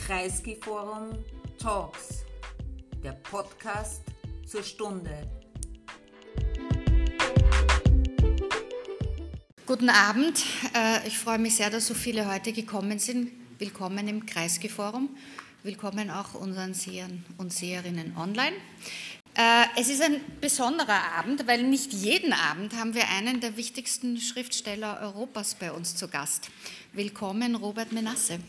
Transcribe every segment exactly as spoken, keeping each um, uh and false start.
Kreisky-Forum Talks, der Podcast zur Stunde. Guten Abend, ich freue mich sehr, dass so viele heute gekommen sind. Willkommen im Kreisky-Forum, willkommen auch unseren Sehern und Seherinnen online. Es ist ein besonderer Abend, weil nicht jeden Abend haben wir einen der wichtigsten Schriftsteller Europas bei uns zu Gast. Willkommen, Robert Menasse.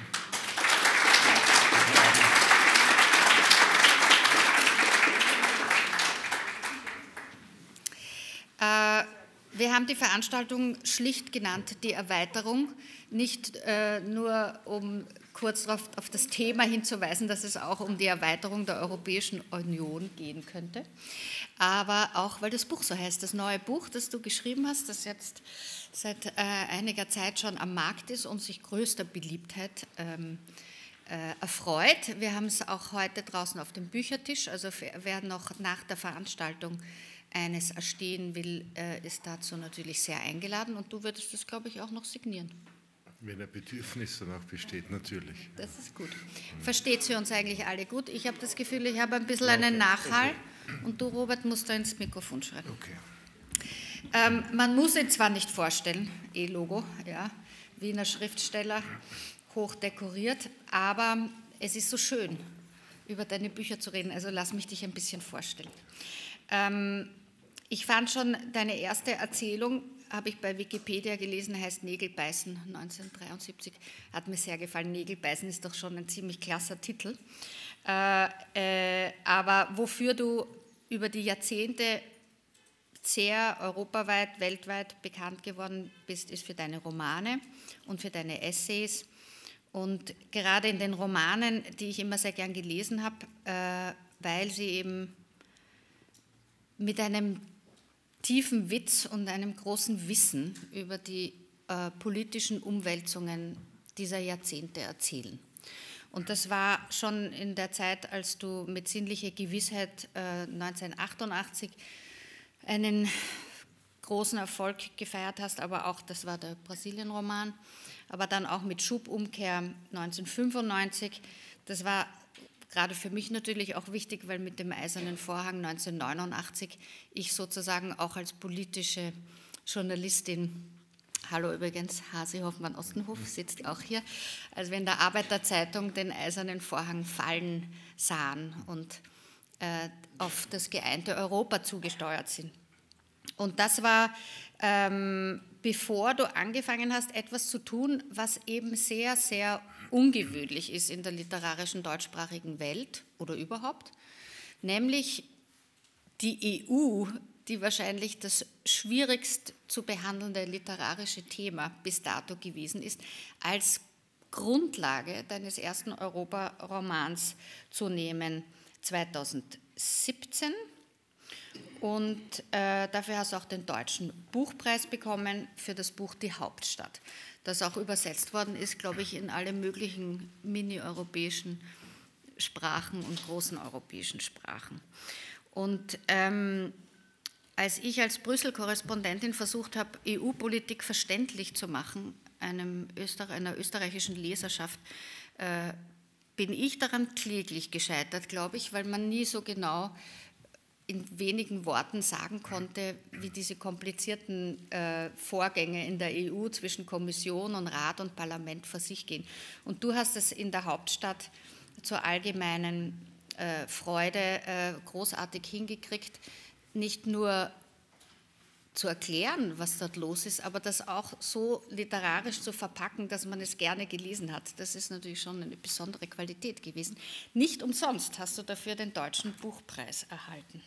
Äh, wir haben die Veranstaltung schlicht genannt, die Erweiterung, nicht äh, nur um kurz darauf, auf das Thema hinzuweisen, dass es auch um die Erweiterung der Europäischen Union gehen könnte, aber auch, weil das Buch so heißt, das neue Buch, das du geschrieben hast, das jetzt seit äh, einiger Zeit schon am Markt ist und sich größter Beliebtheit ähm, äh, erfreut. Wir haben es auch heute draußen auf dem Büchertisch, also wer noch nach der Veranstaltung eines erstehen will, äh, ist dazu natürlich sehr eingeladen und du würdest das, glaube ich, auch noch signieren. Wenn ein Bedürfnis danach besteht, natürlich. Das ist gut. Versteht sie uns eigentlich alle gut? Ich habe das Gefühl, ich habe ein bisschen einen Nachhall okay. Und du, Robert, musst da ins Mikrofon schreiben. Okay. Ähm, man muss ihn zwar nicht vorstellen, E-Logo, ja, Wiener Schriftsteller, hoch dekoriert, aber es ist so schön, über deine Bücher zu reden, also lass mich dich ein bisschen vorstellen. Ähm, ich fand schon, deine erste Erzählung, habe ich bei Wikipedia gelesen, heißt Nägelbeißen neunzehnhundertdreiundsiebzig, hat mir sehr gefallen. Nägelbeißen ist doch schon ein ziemlich klasser Titel. Äh, äh, aber wofür du über die Jahrzehnte sehr europaweit, weltweit bekannt geworden bist, ist für deine Romane und für deine Essays. Und gerade in den Romanen, die ich immer sehr gern gelesen habe, äh, weil sie eben mit einem tiefen Witz und einem großen Wissen über die äh, politischen Umwälzungen dieser Jahrzehnte erzählen. Und das war schon in der Zeit, als du mit Sinnliche Gewissheit äh, neunzehnhundertachtundachtzig einen großen Erfolg gefeiert hast, aber auch, das war der Brasilien-Roman, aber dann auch mit Schubumkehr neunzehnhundertfünfundneunzig, das war gerade für mich natürlich auch wichtig, weil mit dem Eisernen Vorhang neunzehnhundertneunundachtzig ich sozusagen auch als politische Journalistin, hallo übrigens, Hasi Hoffmann-Ostenhof sitzt auch hier, als wir in der Arbeiterzeitung den Eisernen Vorhang fallen sahen und äh, auf das geeinte Europa zugesteuert sind. Und das war, ähm, bevor du angefangen hast, etwas zu tun, was eben sehr, sehr ungewöhnlich ist in der literarischen deutschsprachigen Welt oder überhaupt, nämlich die E U, die wahrscheinlich das schwierigst zu behandelnde literarische Thema bis dato gewesen ist, als Grundlage deines ersten Europaromans zu nehmen, zweitausendsiebzehn. Und äh, dafür hast du auch den Deutschen Buchpreis bekommen für das Buch Die Hauptstadt, das auch übersetzt worden ist, glaube ich, in alle möglichen mini-europäischen Sprachen und großen europäischen Sprachen. Und ähm, als ich als Brüssel-Korrespondentin versucht habe, E U-Politik verständlich zu machen, einem Öster- einer österreichischen Leserschaft, äh, bin ich daran kläglich gescheitert, glaube ich, weil man nie so genau in wenigen Worten sagen konnte, wie diese komplizierten äh, Vorgänge in der E U zwischen Kommission und Rat und Parlament vor sich gehen. Und du hast es in der Hauptstadt zur allgemeinen äh, Freude äh, großartig hingekriegt, nicht nur zu erklären, was dort los ist, aber das auch so literarisch zu verpacken, dass man es gerne gelesen hat. Das ist natürlich schon eine besondere Qualität gewesen. Nicht umsonst hast du dafür den Deutschen Buchpreis erhalten.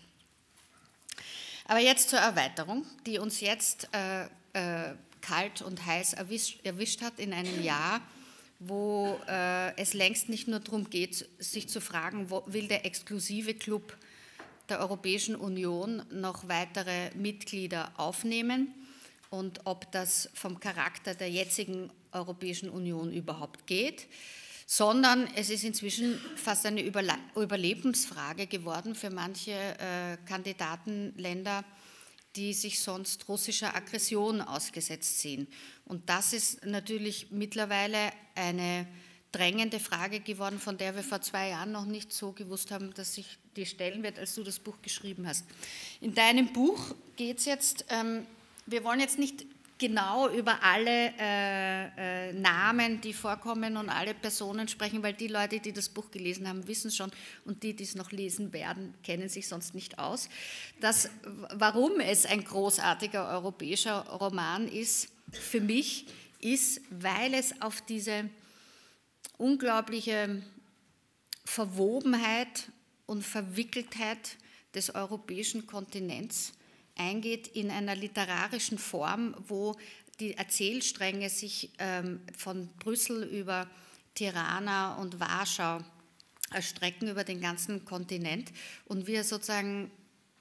Aber jetzt zur Erweiterung, die uns jetzt äh, äh, kalt und heiß erwischt, erwischt hat in einem Jahr, wo äh, es längst nicht nur darum geht, sich zu fragen, wo will der exklusive Club der Europäischen Union noch weitere Mitglieder aufnehmen und ob das vom Charakter der jetzigen Europäischen Union überhaupt geht, sondern es ist inzwischen fast eine Überle- Überlebensfrage geworden für manche äh, Kandidatenländer, die sich sonst russischer Aggression ausgesetzt sehen. Und das ist natürlich mittlerweile eine drängende Frage geworden, von der wir vor zwei Jahren noch nicht so gewusst haben, dass sich die stellen wird, als du das Buch geschrieben hast. In deinem Buch geht es jetzt, ähm, wir wollen jetzt nicht genau über alle äh, äh, Namen, die vorkommen und alle Personen sprechen, weil die Leute, die das Buch gelesen haben, wissen schon und die, die es noch lesen werden, kennen sich sonst nicht aus. Das, warum es ein großartiger europäischer Roman ist, für mich, ist, weil es auf diese unglaubliche Verwobenheit und Verwickeltheit des europäischen Kontinents eingeht in einer literarischen Form, wo die Erzählstränge sich ähm, von Brüssel über Tirana und Warschau erstrecken über den ganzen Kontinent und wir sozusagen,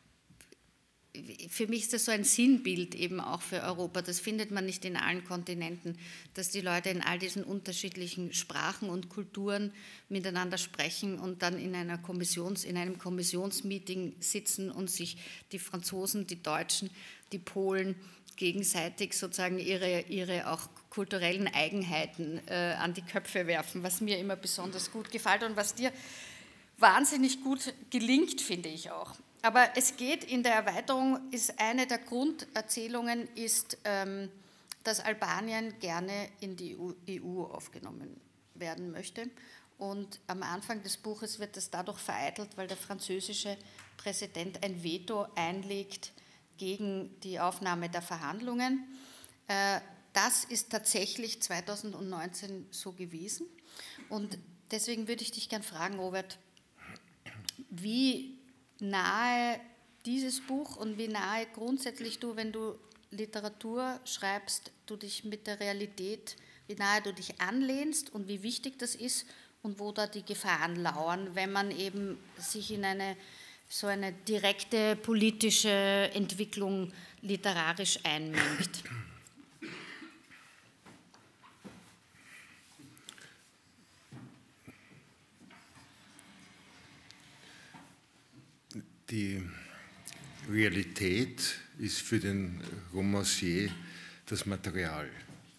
für mich ist das so ein Sinnbild eben auch für Europa, das findet man nicht in allen Kontinenten, dass die Leute in all diesen unterschiedlichen Sprachen und Kulturen miteinander sprechen und dann in, einer Kommissions-, in einem Kommissionsmeeting sitzen und sich die Franzosen, die Deutschen, die Polen gegenseitig sozusagen ihre, ihre auch kulturellen Eigenheiten äh, an die Köpfe werfen, was mir immer besonders gut gefällt und was dir wahnsinnig gut gelingt, finde ich auch. Aber es geht in der Erweiterung, ist eine der Grunderzählungen, ist, ähm, dass Albanien gerne in die E U aufgenommen werden möchte. Und am Anfang des Buches wird das dadurch vereitelt, weil der französische Präsident ein Veto einlegt gegen die Aufnahme der Verhandlungen. Äh, das ist tatsächlich zweitausendneunzehn so gewesen. Und deswegen würde ich dich gerne fragen, Robert, wie nahe dieses Buch und wie nahe grundsätzlich du, wenn du Literatur schreibst, du dich mit der Realität, wie nahe du dich anlehnst und wie wichtig das ist und wo da die Gefahren lauern, wenn man eben sich in eine so eine direkte politische Entwicklung literarisch einmengt. Die Realität ist für den Romancier das Material.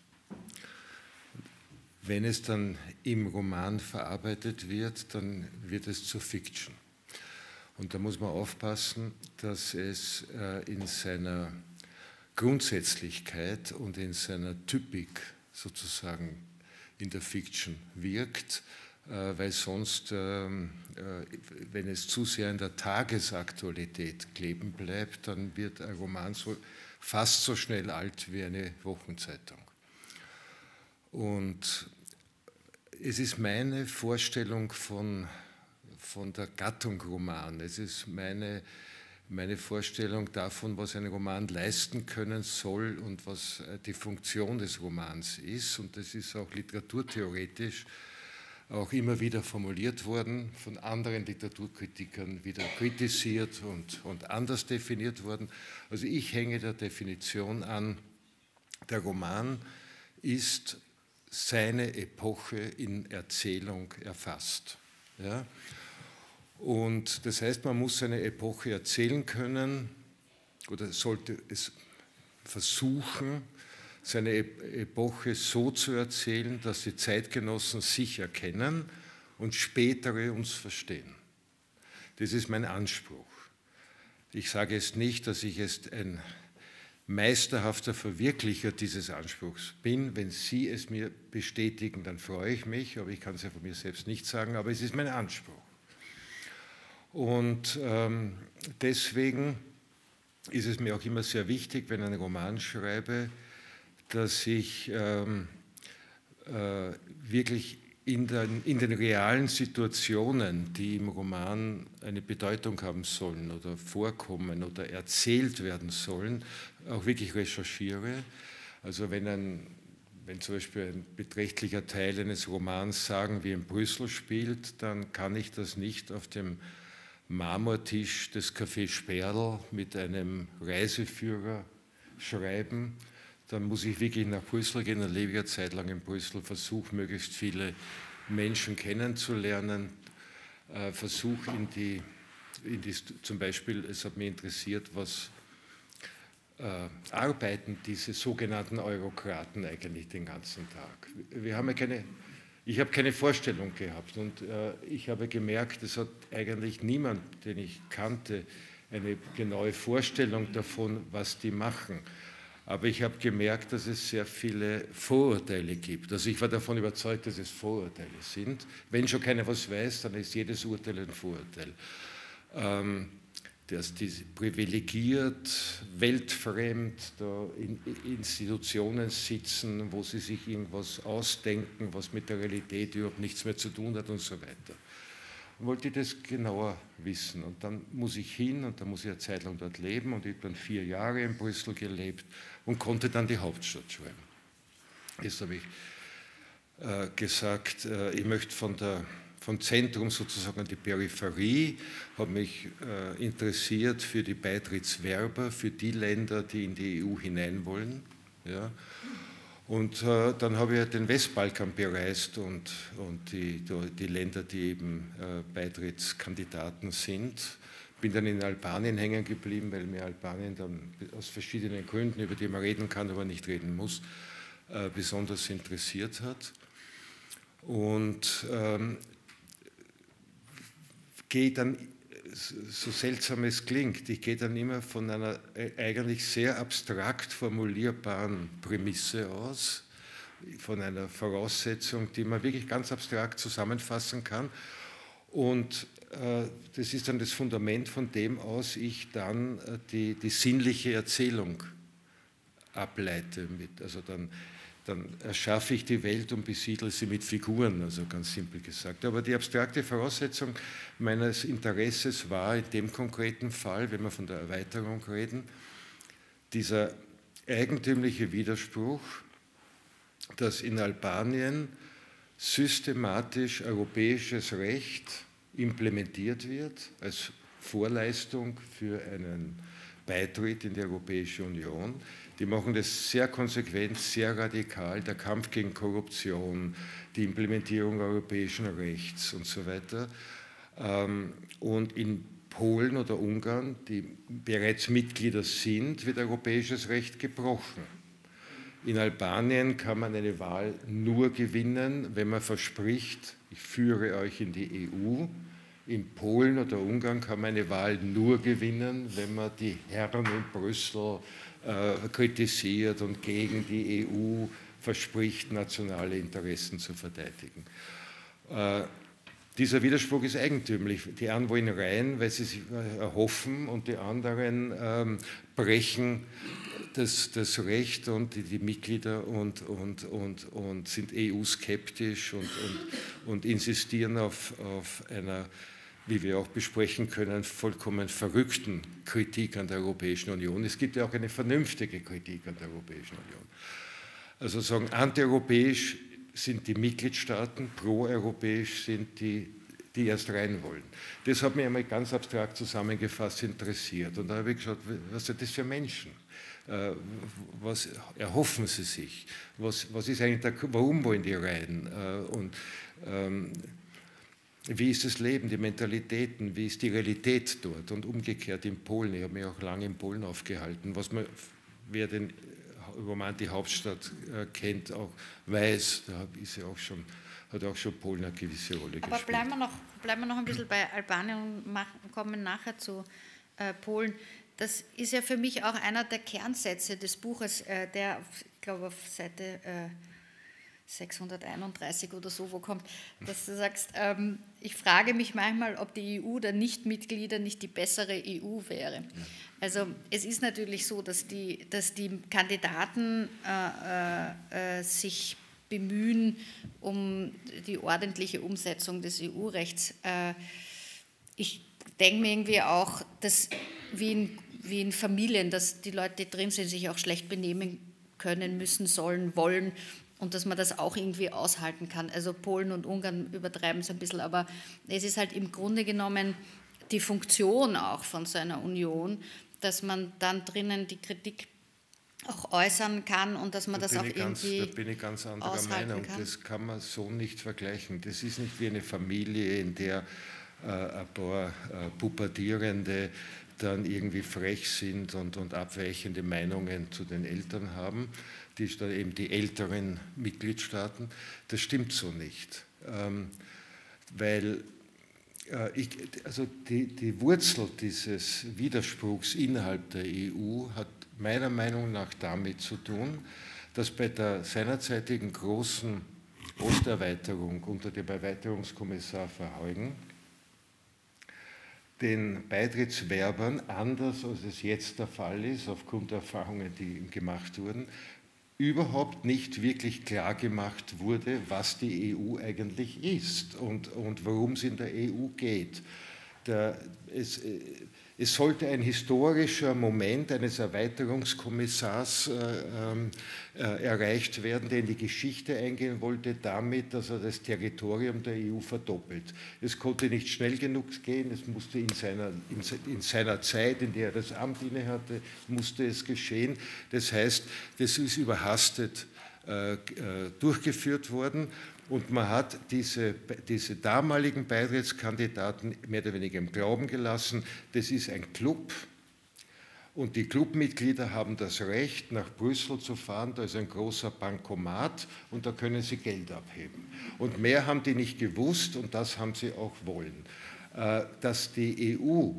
Wenn es dann im Roman verarbeitet wird, dann wird es zur Fiction. Und da muss man aufpassen, dass es in seiner Grundsätzlichkeit und in seiner Typik sozusagen in der Fiction wirkt, weil sonst, wenn es zu sehr in der Tagesaktualität kleben bleibt, dann wird ein Roman so, fast so schnell alt wie eine Wochenzeitung. Und es ist meine Vorstellung von, von der Gattung Roman, es ist meine, meine Vorstellung davon, was ein Roman leisten können soll und was die Funktion des Romans ist. Und das ist auch literaturtheoretisch auch immer wieder formuliert worden, von anderen Literaturkritikern wieder kritisiert und, und anders definiert worden. Also ich hänge der Definition an, der Roman ist seine Epoche in Erzählung erfasst. Ja? Und das heißt, man muss seine Epoche erzählen können oder sollte es versuchen, seine Epoche so zu erzählen, dass die Zeitgenossen sich erkennen und spätere uns verstehen. Das ist mein Anspruch. Ich sage jetzt nicht, dass ich jetzt ein meisterhafter Verwirklicher dieses Anspruchs bin. Wenn Sie es mir bestätigen, dann freue ich mich, aber ich kann es ja von mir selbst nicht sagen, aber es ist mein Anspruch. Und ähm, deswegen ist es mir auch immer sehr wichtig, wenn ich einen Roman schreibe, dass ich ähm, äh, wirklich in den, in den realen Situationen, die im Roman eine Bedeutung haben sollen oder vorkommen oder erzählt werden sollen, auch wirklich recherchiere. Also wenn, ein, wenn zum Beispiel ein beträchtlicher Teil eines Romans, sagen wir, in Brüssel spielt, dann kann ich das nicht auf dem Marmortisch des Café Sperl mit einem Reiseführer schreiben. Dann muss ich wirklich nach Brüssel gehen, dann lebe ich eine Zeit lang in Brüssel, versuche möglichst viele Menschen kennenzulernen, äh, versuche in die, in die, zum Beispiel, es hat mich interessiert, was äh, arbeiten diese sogenannten Eurokraten eigentlich den ganzen Tag. Wir haben ja keine, ich habe keine Vorstellung gehabt und äh, ich habe gemerkt, es hat eigentlich niemand, den ich kannte, eine genaue Vorstellung davon, was die machen. Aber ich habe gemerkt, dass es sehr viele Vorurteile gibt. Also ich war davon überzeugt, dass es Vorurteile sind. Wenn schon keiner was weiß, dann ist jedes Urteil ein Vorurteil. Ähm, dass die privilegiert, weltfremd da in Institutionen sitzen, wo sie sich irgendwas ausdenken, was mit der Realität überhaupt nichts mehr zu tun hat und so weiter. Und wollte ich das genauer wissen. Und dann muss ich hin und dann muss ich eine Zeit lang dort leben und ich habe dann vier Jahre in Brüssel gelebt und konnte dann die Hauptstadt schreiben. Jetzt habe ich äh, gesagt, äh, ich möchte von der vom Zentrum sozusagen an die Peripherie, habe mich äh, interessiert für die Beitrittswerber, für die Länder, die in die E U hinein wollen. Ja. Und äh, dann habe ich den Westbalkan bereist und, und die, die Länder, die eben äh, Beitrittskandidaten sind. Bin dann in Albanien hängen geblieben, weil mir Albanien dann aus verschiedenen Gründen, über die man reden kann, aber nicht reden muss, äh, besonders interessiert hat. Und ähm, gehe dann, so seltsam es klingt, ich gehe dann immer von einer eigentlich sehr abstrakt formulierbaren Prämisse aus, von einer Voraussetzung, die man wirklich ganz abstrakt zusammenfassen kann. Und äh, das ist dann das Fundament, von dem aus ich dann äh, die, die sinnliche Erzählung ableite. Mit, also dann Dann erschaffe ich die Welt und besiedle sie mit Figuren, also ganz simpel gesagt. Aber die abstrakte Voraussetzung meines Interesses war in dem konkreten Fall, wenn wir von der Erweiterung reden, dieser eigentümliche Widerspruch, dass in Albanien systematisch europäisches Recht implementiert wird als Vorleistung für einen Beitritt in die Europäische Union. Die machen das sehr konsequent, sehr radikal, der Kampf gegen Korruption, die Implementierung europäischen Rechts und so weiter. Und in Polen oder Ungarn, die bereits Mitglieder sind, wird europäisches Recht gebrochen. In Albanien kann man eine Wahl nur gewinnen, wenn man verspricht, ich führe euch in die E U. In Polen oder Ungarn kann man eine Wahl nur gewinnen, wenn man die Herren in Brüssel äh, kritisiert und gegen die E U verspricht, nationale Interessen zu verteidigen. Äh, dieser Widerspruch ist eigentümlich. Die einen wollen rein, weil sie sich erhoffen, und die anderen ähm, brechen das, das Recht und die, die Mitglieder und, und, und, und sind E U-skeptisch und, und, und insistieren auf, auf einer, wie wir auch besprechen können, vollkommen verrückten Kritik an der Europäischen Union. Es gibt ja auch eine vernünftige Kritik an der Europäischen Union. Also sagen, antieuropäisch sind die Mitgliedstaaten, proeuropäisch sind die, die erst rein wollen. Das hat mich einmal ganz abstrakt zusammengefasst interessiert. Und da habe ich geschaut, was sind das für Menschen? Was erhoffen sie sich? Was, was ist eigentlich der, warum wollen die rein? Und ähm, wie ist das Leben, die Mentalitäten, wie ist die Realität dort? Und umgekehrt in Polen, ich habe mich auch lange in Polen aufgehalten, was man, wer den Roman Die Hauptstadt äh, kennt, auch weiß, da ist ja auch schon, hat auch schon Polen eine gewisse Rolle Aber gespielt. Aber bleiben wir noch, bleiben wir noch ein bisschen bei Albanien und machen, kommen nachher zu äh, Polen. Das ist ja für mich auch einer der Kernsätze des Buches, äh, der, ich glaube, auf Seite äh, sechshunderteinunddreißig oder so, wo kommt, dass du sagst, ähm, ich frage mich manchmal, ob die E U der Nichtmitglieder nicht die bessere E U wäre. Also es ist natürlich so, dass die, dass die Kandidaten äh, äh, sich bemühen um die ordentliche Umsetzung des E U-Rechts. Äh, ich denke mir irgendwie auch, dass wie in, wie in Familien, dass die Leute, die drin sind, sich auch schlecht benehmen können, müssen, sollen, wollen, und dass man das auch irgendwie aushalten kann. Also Polen und Ungarn übertreiben es ein bisschen, aber es ist halt im Grunde genommen die Funktion auch von so einer Union, dass man dann drinnen die Kritik auch äußern kann und dass man da das auch ganz, irgendwie Da bin ich ganz anderer Meinung. kann. Das kann man so nicht vergleichen. Das ist nicht wie eine Familie, in der äh, ein paar äh, Pubertierende dann irgendwie frech sind und, und abweichende Meinungen zu den Eltern haben, die dann eben die älteren Mitgliedstaaten. Das stimmt so nicht, ähm, weil äh, ich, also die, die Wurzel dieses Widerspruchs innerhalb der E U hat meiner Meinung nach damit zu tun, dass bei der seinerzeitigen großen Osterweiterung unter dem Erweiterungskommissar Verheugen den Beitrittswerbern, anders als es jetzt der Fall ist, aufgrund der Erfahrungen, die gemacht wurden, überhaupt nicht wirklich klar gemacht wurde, was die E U eigentlich ist und, und worum es in der E U geht. Der, es, es sollte ein historischer Moment eines Erweiterungskommissars äh, äh, erreicht werden, der in die Geschichte eingehen wollte, damit, dass er das Territorium der E U verdoppelt. Es konnte nicht schnell genug gehen, es musste in seiner, in, in seiner Zeit, in der er das Amt innehatte, musste es geschehen. Das heißt, das ist überhastet äh, durchgeführt worden. Und man hat diese, diese damaligen Beitrittskandidaten mehr oder weniger im Glauben gelassen, das ist ein Club und die Clubmitglieder haben das Recht, nach Brüssel zu fahren, da ist ein großer Bankomat und da können sie Geld abheben. Und mehr haben die nicht gewusst und das haben sie auch wollen. Dass die E U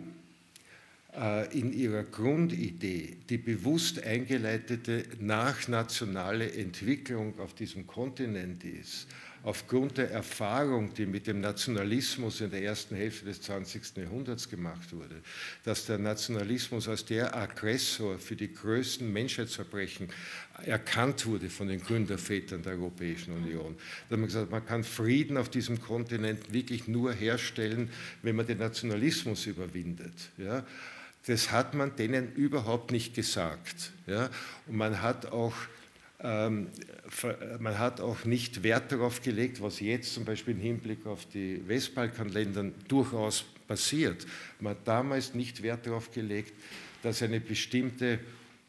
in ihrer Grundidee die bewusst eingeleitete nachnationale Entwicklung auf diesem Kontinent ist, aufgrund der Erfahrung, die mit dem Nationalismus in der ersten Hälfte des zwanzigsten Jahrhunderts gemacht wurde, dass der Nationalismus als der Aggressor für die größten Menschheitsverbrechen erkannt wurde von den Gründervätern der Europäischen Union. Da hat man gesagt, man kann Frieden auf diesem Kontinent wirklich nur herstellen, wenn man den Nationalismus überwindet. Ja? Das hat man denen überhaupt nicht gesagt. Ja? Und man hat auch Ähm, man hat auch nicht Wert darauf gelegt, was jetzt zum Beispiel im Hinblick auf die Westbalkanländer durchaus passiert. Man hat damals nicht Wert darauf gelegt, dass eine bestimmte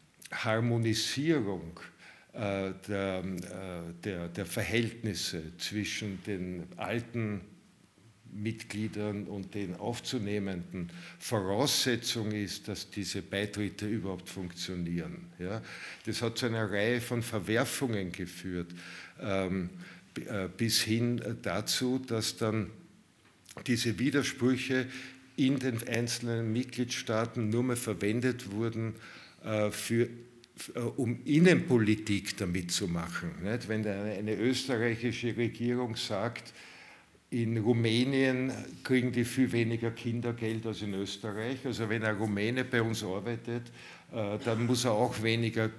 Harmonisierung äh, der, äh, der, der Verhältnisse zwischen den alten Mitgliedern und den Aufzunehmenden Voraussetzung ist, dass diese Beitritte überhaupt funktionieren. Ja, das hat zu einer Reihe von Verwerfungen geführt, ähm, äh, bis hin dazu, dass dann diese Widersprüche in den einzelnen Mitgliedstaaten nur mehr verwendet wurden, äh, für um Innenpolitik damit zu machen. Nicht? Wenn eine österreichische Regierung sagt, in Rumänien kriegen die viel weniger Kindergeld als in Österreich. Also wenn ein Rumäne bei uns arbeitet, dann muss er auch weniger.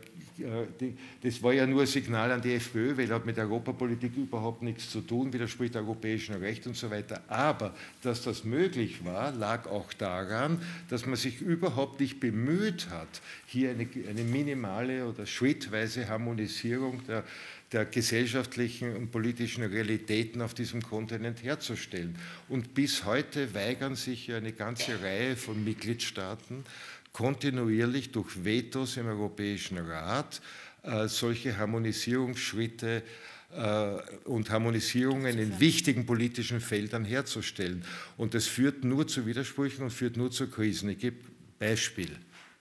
Das war ja nur ein Signal an die FPÖ, weil er hat mit Europapolitik überhaupt nichts zu tun, widerspricht europäischem Recht und so weiter. Aber dass das möglich war, lag auch daran, dass man sich überhaupt nicht bemüht hat, hier eine, eine minimale oder schrittweise Harmonisierung der der gesellschaftlichen und politischen Realitäten auf diesem Kontinent herzustellen. Und bis heute weigern sich ja eine ganze Reihe von Mitgliedstaaten kontinuierlich durch Vetos im Europäischen Rat äh, solche Harmonisierungsschritte äh, und Harmonisierungen in wichtigen politischen Feldern herzustellen. Und das führt nur zu Widersprüchen und führt nur zu Krisen. Ich gebe Beispiel.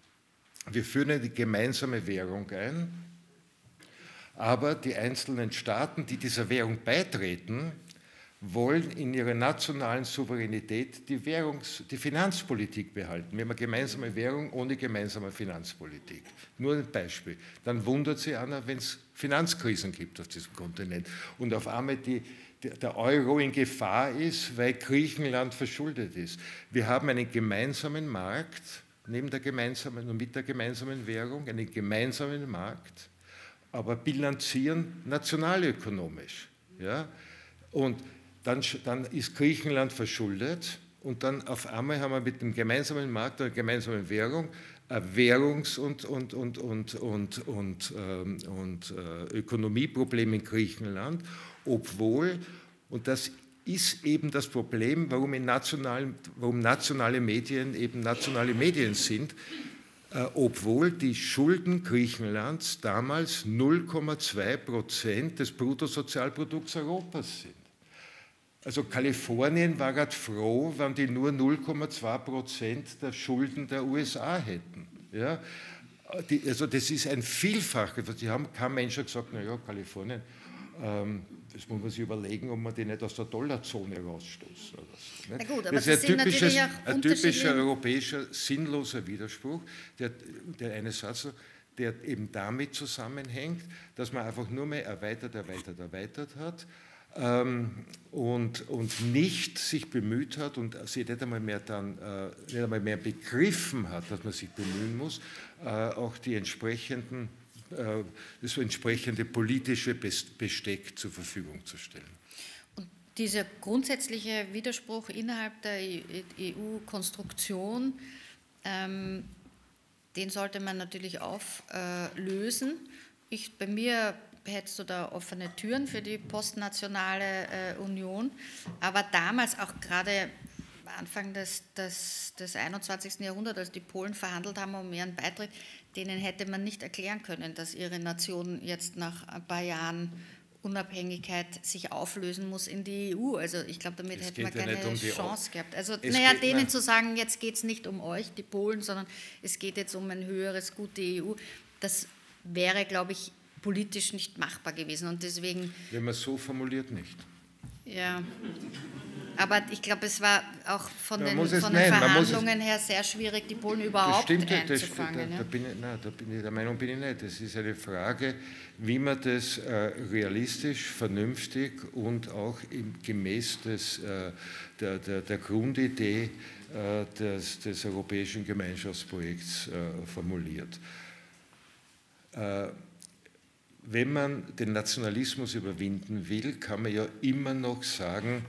Wir führen eine gemeinsame Währung ein, aber die einzelnen Staaten, die dieser Währung beitreten, wollen in ihrer nationalen Souveränität die, Währungs-, die Finanzpolitik behalten. Wir haben eine gemeinsame Währung ohne gemeinsame Finanzpolitik. Nur ein Beispiel. Dann wundert sie Anna, wenn es Finanzkrisen gibt auf diesem Kontinent und auf einmal die, der Euro in Gefahr ist, weil Griechenland verschuldet ist. Wir haben einen gemeinsamen Markt, neben der gemeinsamen und mit der gemeinsamen Währung, einen gemeinsamen Markt, aber bilanzieren nationalökonomisch. Ja? Und dann, dann ist Griechenland verschuldet und dann auf einmal haben wir mit dem gemeinsamen Markt oder gemeinsamen Währung ein Währungs- und, und, und, und, und, und, ähm, und äh, Ökonomieproblem in Griechenland, obwohl, und das ist eben das Problem, warum, in nationalen, warum nationale Medien eben nationale Medien sind, Äh, obwohl die Schulden Griechenlands damals null Komma zwei Prozent des Bruttosozialprodukts Europas sind. Also Kalifornien war gerade froh, wenn die nur null Komma zwei Prozent der Schulden der U S A hätten. Ja? Die, also das ist ein Vielfaches. Die haben, kein Mensch hat gesagt, naja, Kalifornien, ähm, das muss man sich überlegen, ob man die nicht aus der Dollarzone rausstoßen. Oder so, Na gut, aber das ist ein, typisches, ein typischer europäischer sinnloser Widerspruch, der, der eine Satz, der eben damit zusammenhängt, dass man einfach nur mehr erweitert, erweitert, erweitert hat ähm, und, und nicht sich bemüht hat und sich nicht einmal mehr, dann, äh, nicht einmal mehr begriffen hat, dass man sich bemühen muss, äh, auch die entsprechenden das entsprechende politische Besteck zur Verfügung zu stellen. Und dieser grundsätzliche Widerspruch innerhalb der E U-Konstruktion, ähm, den sollte man natürlich auflösen. Ich, bei mir hättest du da offene Türen für die postnationale äh, Union, aber damals auch gerade Anfang des, des, des einundzwanzigsten Jahrhunderts, als die Polen verhandelt haben um ihren Beitritt, denen hätte man nicht erklären können, dass ihre Nation jetzt nach ein paar Jahren Unabhängigkeit sich auflösen muss in die E U. Also ich glaube, damit es hätte man keine ja um Chance gehabt. Also naja, geht, denen na, zu sagen, jetzt geht es nicht um euch, die Polen, sondern es geht jetzt um ein höheres Gut, die E U, das wäre, glaube ich, politisch nicht machbar gewesen. Und deswegen... Wenn man es so formuliert, nicht. Ja... Aber ich glaube, es war auch von den, es, von den nein, Verhandlungen her sehr schwierig, die Polen überhaupt das stimmt, einzufangen. Das, da, da, bin ich, nein, da bin ich, der Meinung bin ich nicht. Das ist eine Frage, wie man das äh, realistisch, vernünftig und auch im, gemäß des, äh, der, der, der Grundidee äh, des, des europäischen Gemeinschaftsprojekts äh, formuliert. Äh, wenn man den Nationalismus überwinden will, kann man ja immer noch sagen,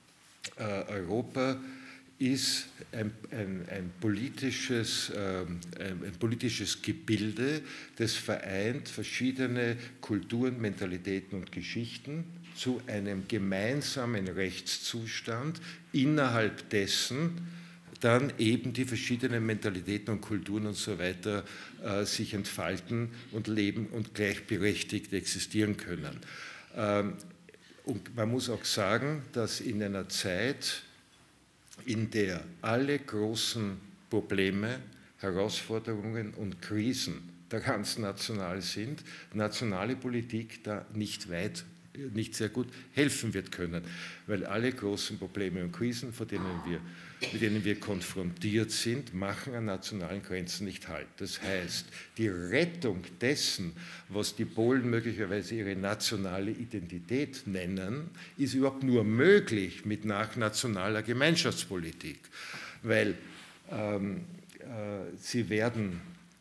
Europa ist ein, ein, ein, politisches, ein, ein politisches Gebilde, das vereint verschiedene Kulturen, Mentalitäten und Geschichten zu einem gemeinsamen Rechtszustand, innerhalb dessen dann eben die verschiedenen Mentalitäten und Kulturen und so weiter äh, sich entfalten und leben und gleichberechtigt existieren können. Ähm, Und man muss auch sagen, dass in einer Zeit, in der alle großen Probleme, Herausforderungen und Krisen transnational sind, nationale Politik da nicht weit, nicht sehr gut helfen wird können, weil alle großen Probleme und Krisen, vor denen wir, mit denen wir konfrontiert sind, machen an nationalen Grenzen nicht Halt. Das heißt, die Rettung dessen, was die Polen möglicherweise ihre nationale Identität nennen, ist überhaupt nur möglich mit nachnationaler Gemeinschaftspolitik, weil ähm, äh, sie werden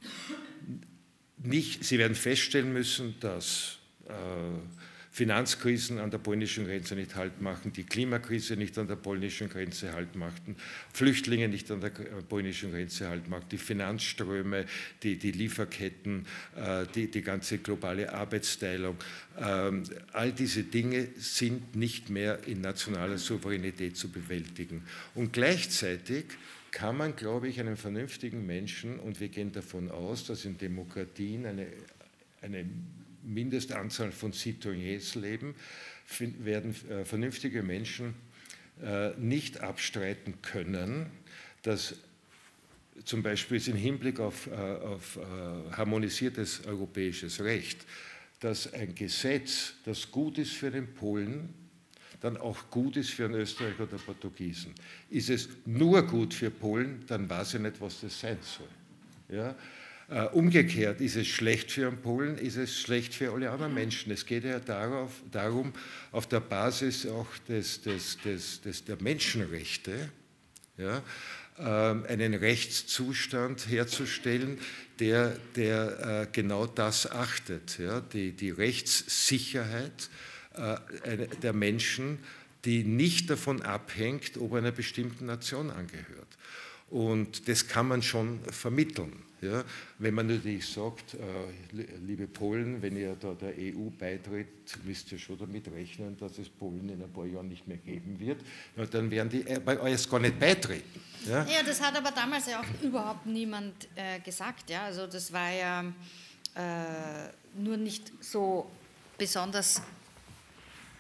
nicht, sie werden feststellen müssen, dass äh, Finanzkrisen an der polnischen Grenze nicht Halt machen, die Klimakrise nicht an der polnischen Grenze Halt machten, Flüchtlinge nicht an der polnischen Grenze Halt machten, die Finanzströme, die, die Lieferketten, äh, die, die ganze globale Arbeitsteilung. Ähm, all diese Dinge sind nicht mehr in nationaler Souveränität zu bewältigen. Und gleichzeitig kann man, glaube ich, einem vernünftigen Menschen, und wir gehen davon aus, dass in Demokratien eine, eine Mindestanzahl von Citoyens leben, werden äh, vernünftige Menschen äh, nicht abstreiten können, dass zum Beispiel im Hinblick auf, äh, auf äh, harmonisiertes europäisches Recht, dass ein Gesetz, das gut ist für den Polen, dann auch gut ist für einen Österreicher oder Portugiesen. Ist es nur gut für Polen, dann weiß ich nicht, was das sein soll. Ja? Uh, umgekehrt, ist es schlecht für einen Polen, ist es schlecht für alle anderen Menschen. Es geht ja darauf, darum, auf der Basis auch des, des, des, des, der Menschenrechte ja, uh, einen Rechtszustand herzustellen, der, der uh, genau das achtet, ja, die, die Rechtssicherheit uh, der Menschen, die nicht davon abhängt, ob er einer bestimmten Nation angehört. Und das kann man schon vermitteln. Ja, wenn man natürlich sagt, äh, liebe Polen, wenn ihr da der E U beitritt, müsst ihr schon damit rechnen, dass es Polen in ein paar Jahren nicht mehr geben wird, ja, dann werden die bei euch gar nicht beitreten. Ja? Ja, das hat aber damals ja auch überhaupt niemand äh, gesagt. Ja? Also das war ja äh, nur nicht so besonders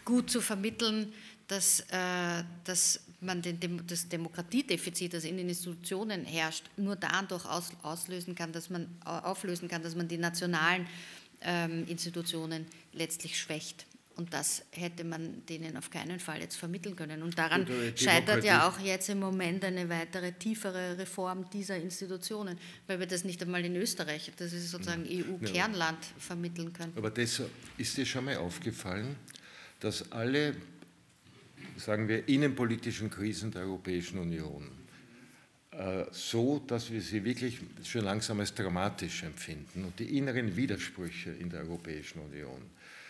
gut zu vermitteln, dass, äh, dass man den, das Demokratiedefizit, das in den Institutionen herrscht, nur dadurch aus, auslösen kann, dass man auflösen kann, dass man die nationalen ähm, Institutionen letztlich schwächt. Und das hätte man denen auf keinen Fall jetzt vermitteln können. Und daran scheitert ja auch jetzt im Moment eine weitere, tiefere Reform dieser Institutionen, weil wir das nicht einmal in Österreich, das ist sozusagen E U-Kernland, vermitteln können. Aber das ist dir schon mal aufgefallen, dass alle, sagen wir, innenpolitischen Krisen der Europäischen Union äh, so, dass wir sie wirklich schon langsam als dramatisch empfinden und die inneren Widersprüche in der Europäischen Union,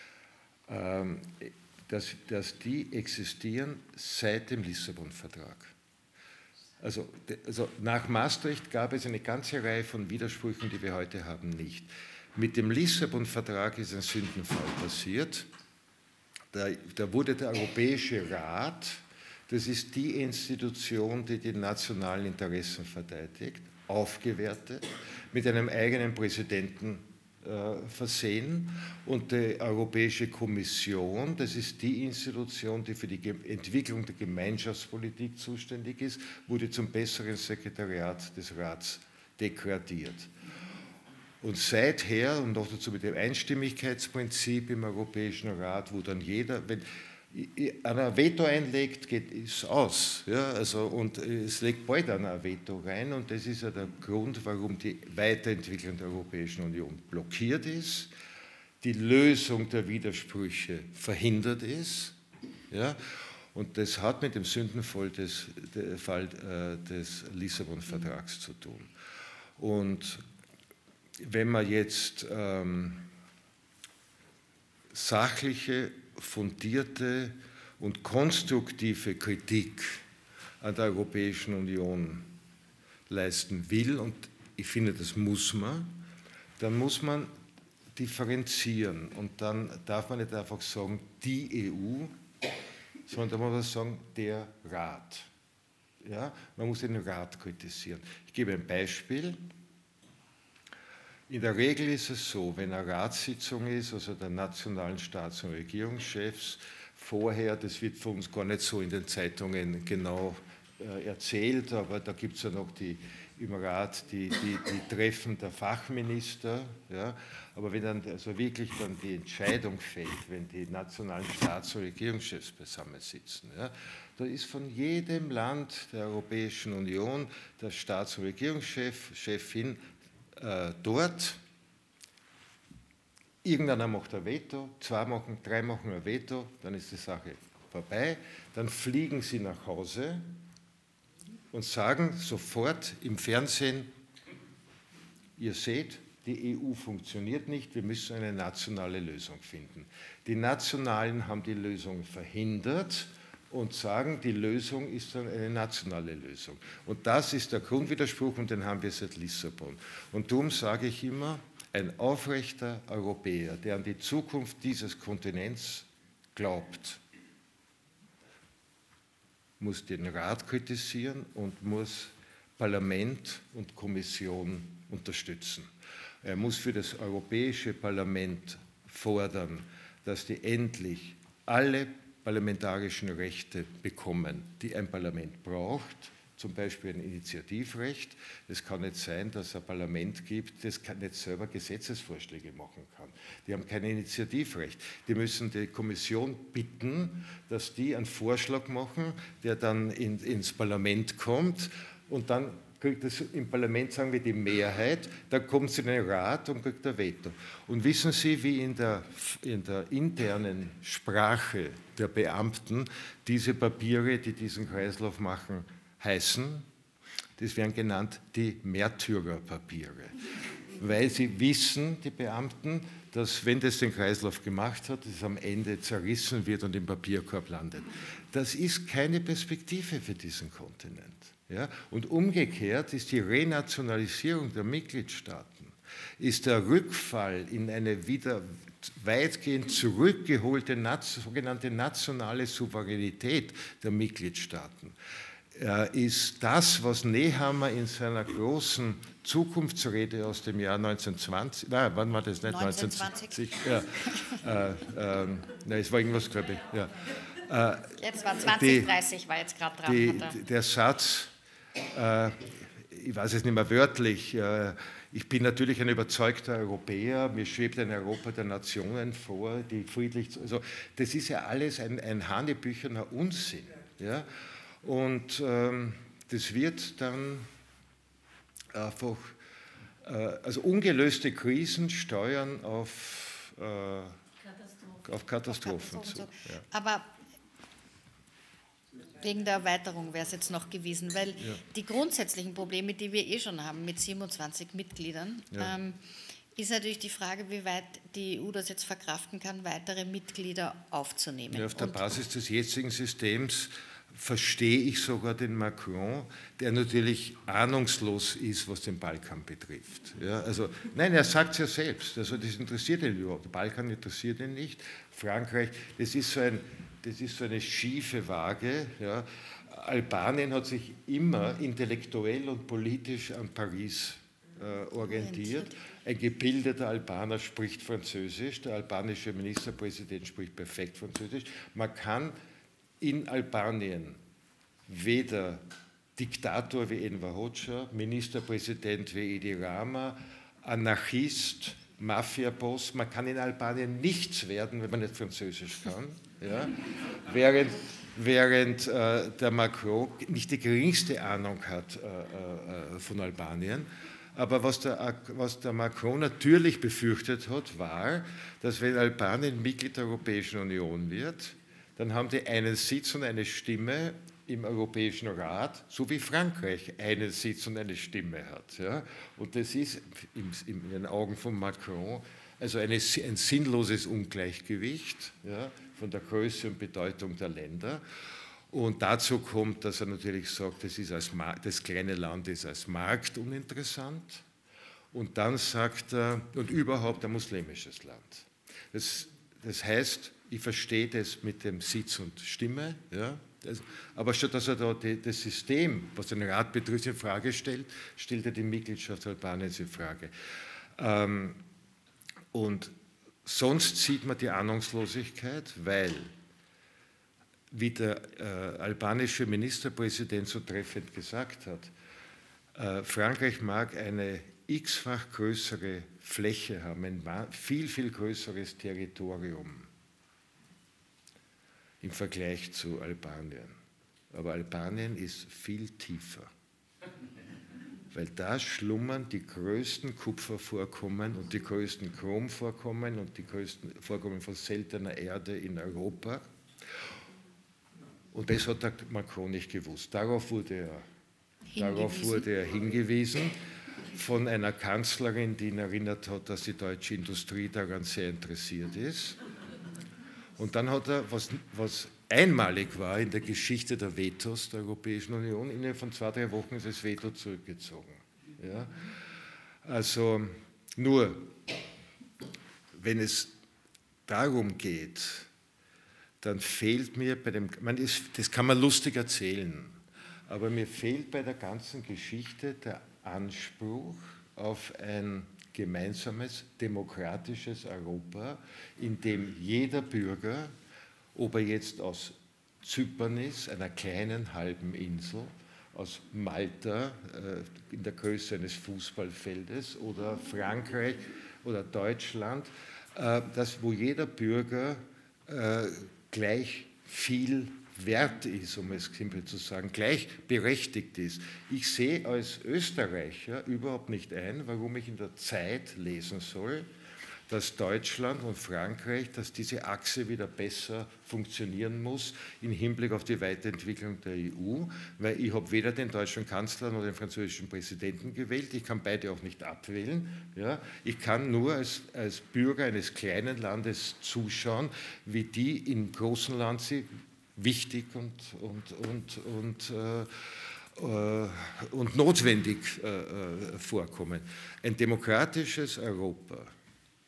Dass, dass die existieren seit dem Lissabon-Vertrag. Also, also nach Maastricht gab es eine ganze Reihe von Widersprüchen, die wir heute haben, nicht. Mit dem Lissabon-Vertrag ist ein Sündenfall passiert. Da, da wurde der Europäische Rat, das ist die Institution, die die nationalen Interessen verteidigt, aufgewertet, mit einem eigenen Präsidenten versehen, und die Europäische Kommission, das ist die Institution, die für die Entwicklung der Gemeinschaftspolitik zuständig ist, wurde zum besseren Sekretariat des Rats degradiert. Und seither, und noch dazu mit dem Einstimmigkeitsprinzip im Europäischen Rat, wo dann jeder, wenn einer ein Veto einlegt, geht es aus. Ja, also, und es legt bald einer ein Veto rein, und das ist ja der Grund, warum die Weiterentwicklung der Europäischen Union blockiert ist, die Lösung der Widersprüche verhindert ist. Ja, und das hat mit dem Sündenfall des, der Fall äh, des Lissabon-Vertrags zu tun. Und wenn man jetzt ähm, sachliche, fundierte und konstruktive Kritik an der Europäischen Union leisten will, und ich finde, das muss man, dann muss man differenzieren, und dann darf man nicht einfach sagen, die E U, sondern da muss man sagen, der Rat. Ja? Man muss den Rat kritisieren. Ich gebe ein Beispiel. In der Regel ist es so, wenn eine Ratssitzung ist, also der nationalen Staats- und Regierungschefs, vorher, das wird für uns gar nicht so in den Zeitungen genau äh, erzählt, aber da gibt es ja noch die, im Rat die, die, die Treffen der Fachminister. Ja, aber wenn dann also wirklich dann die Entscheidung fällt, wenn die nationalen Staats- und Regierungschefs beisammensitzen, ja, da ist von jedem Land der Europäischen Union der Staats- und Regierungschef, Chefin, dort, irgendeiner macht ein Veto, zwei machen, drei machen ein Veto, dann ist die Sache vorbei, dann fliegen sie nach Hause und sagen sofort im Fernsehen, ihr seht, die E U funktioniert nicht, wir müssen eine nationale Lösung finden. Die Nationalen haben die Lösung verhindert und sagen, die Lösung ist dann eine nationale Lösung. Und das ist der Grundwiderspruch, und den haben wir seit Lissabon. Und darum sage ich immer, ein aufrechter Europäer, der an die Zukunft dieses Kontinents glaubt, muss den Rat kritisieren und muss Parlament und Kommission unterstützen. Er muss für das Europäische Parlament fordern, dass die endlich alle parlamentarischen Rechte bekommen, die ein Parlament braucht, zum Beispiel ein Initiativrecht. Es kann nicht sein, dass es ein Parlament gibt, das nicht selber Gesetzesvorschläge machen kann. Die haben kein Initiativrecht. Die müssen die Kommission bitten, dass die einen Vorschlag machen, der dann in, ins Parlament kommt, und dann kriegt das im Parlament, sagen wir, die Mehrheit, dann kommt es in den Rat und kriegt ein Veto. Und wissen Sie, wie in der, in der internen Sprache der Beamten diese Papiere, die diesen Kreislauf machen, heißen? Das werden genannt die Märtyrerpapiere, weil sie wissen, die Beamten, dass, wenn das den Kreislauf gemacht hat, es am Ende zerrissen wird und im Papierkorb landet. Das ist keine Perspektive für diesen Kontinent. Ja? Und umgekehrt ist die Renationalisierung der Mitgliedstaaten, ist der Rückfall in eine wieder weitgehend zurückgeholte sogenannte nationale Souveränität der Mitgliedstaaten, äh, ist das, was Nehammer in seiner großen Zukunftsrede aus dem Jahr neunzehnhundertzwanzig, nein, wann war das nicht? neunzehnhundertzwanzig. Ja, äh, äh, nein, es war irgendwas, glaube ich. Ja. Äh, jetzt war zwanzig dreißig, war jetzt gerade dran. Die, der Satz, äh, ich weiß es nicht mehr wörtlich, äh, ich bin natürlich ein überzeugter Europäer, mir schwebt ein Europa der Nationen vor, die friedlich, also das ist ja alles ein, ein hanebücherner Unsinn. Ja? Und ähm, das wird dann einfach, äh, also ungelöste Krisen steuern auf, äh, Katastrophen. auf Katastrophen zu. So. Ja. Aber wegen der Erweiterung wäre es jetzt noch gewesen, weil ja. die grundsätzlichen Probleme, die wir eh schon haben mit siebenundzwanzig Mitgliedern, ja. ähm, ist natürlich die Frage, wie weit die E U das jetzt verkraften kann, weitere Mitglieder aufzunehmen. Ja, auf der Und Basis des jetzigen Systems verstehe ich sogar den Macron, der natürlich ahnungslos ist, was den Balkan betrifft. Ja, also, nein, er sagt es ja selbst, also das interessiert ihn überhaupt. Der Balkan interessiert ihn nicht. Frankreich, das ist so, ein, das ist so eine schiefe Waage. Ja. Albanien hat sich immer intellektuell und politisch an Paris äh, orientiert. Ein gebildeter Albaner spricht Französisch, der albanische Ministerpräsident spricht perfekt Französisch. Man kann in Albanien weder Diktator wie Enver Hoxha, Ministerpräsident wie Edi Rama, Anarchist, Mafiaboss, man kann in Albanien nichts werden, wenn man nicht Französisch kann. Ja? Während, während äh, der Macron nicht die geringste Ahnung hat äh, äh, von Albanien. Aber was der, was der Macron natürlich befürchtet hat, war, dass wenn Albanien Mitglied der Europäischen Union wird, dann haben die einen Sitz und eine Stimme im Europäischen Rat, so wie Frankreich einen Sitz und eine Stimme hat. Ja? Und das ist in, in den Augen von Macron also eine, ein sinnloses Ungleichgewicht, ja, von der Größe und Bedeutung der Länder. Und dazu kommt, dass er natürlich sagt, das, ist als das kleine Land ist als Markt uninteressant. Und dann sagt er, und überhaupt ein muslimisches Land. Das, das heißt, ich verstehe das mit dem Sitz und Stimme, ja, das, aber statt dass er da die, das System, was den Rat betrifft, in Frage stellt, stellt er die Mitgliedschaft Albaniens in Frage. Ähm, und sonst sieht man die Ahnungslosigkeit, weil, wie der äh, albanische Ministerpräsident so treffend gesagt hat, äh, Frankreich mag eine x-fach größere Fläche haben, ein viel, viel größeres Territorium im Vergleich zu Albanien. Aber Albanien ist viel tiefer, weil da schlummern die größten Kupfervorkommen und die größten Chromvorkommen und die größten Vorkommen von seltener Erde in Europa. Und das hat der Macron nicht gewusst. Darauf wurde er, darauf wurde er hingewiesen von einer Kanzlerin, die ihn erinnert hat, dass die deutsche Industrie daran sehr interessiert ist. Und dann hat er, was, was einmalig war in der Geschichte der Vetos der Europäischen Union, innerhalb von zwei, drei Wochen ist das Veto zurückgezogen. Ja? Also nur, wenn es darum geht, dann fehlt mir bei dem, man ist, das kann man lustig erzählen, aber mir fehlt bei der ganzen Geschichte der Anspruch auf ein gemeinsames, demokratisches Europa, in dem jeder Bürger, ob er jetzt aus Zypern ist, einer kleinen halben Insel, aus Malta äh, in der Größe eines Fußballfeldes oder Frankreich oder Deutschland, äh, dass, wo jeder Bürger äh, gleich viel wert ist, um es simpel zu sagen, gleichberechtigt ist. Ich sehe als Österreicher überhaupt nicht ein, warum ich in der Zeit lesen soll, dass Deutschland und Frankreich, dass diese Achse wieder besser funktionieren muss im Hinblick auf die Weiterentwicklung der E U, weil ich habe weder den deutschen Kanzler noch den französischen Präsidenten gewählt, ich kann beide auch nicht abwählen. Ja. Ich kann nur als, als Bürger eines kleinen Landes zuschauen, wie die im großen Land sind, wichtig und, und, und, und, äh, und notwendig äh, vorkommen. Ein demokratisches Europa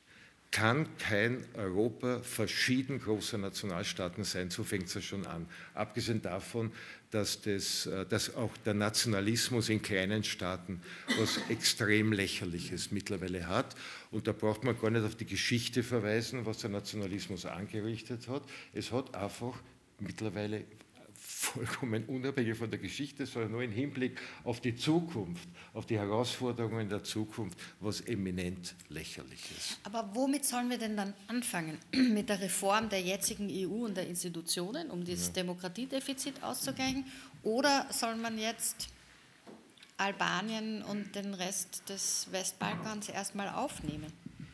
kann kein Europa verschieden großer Nationalstaaten sein, so fängt es ja schon an. Abgesehen davon, dass, das, dass auch der Nationalismus in kleinen Staaten was extrem Lächerliches mittlerweile hat. Und da braucht man gar nicht auf die Geschichte verweisen, was der Nationalismus angerichtet hat. Es hat einfach mittlerweile vollkommen unabhängig von der Geschichte, sondern nur im Hinblick auf die Zukunft, auf die Herausforderungen der Zukunft, was eminent lächerlich ist. Aber womit sollen wir denn dann anfangen? Mit der Reform der jetzigen E U und der Institutionen, um dieses ja. Demokratiedefizit auszugleichen? Oder soll man jetzt Albanien und den Rest des Westbalkans erstmal aufnehmen?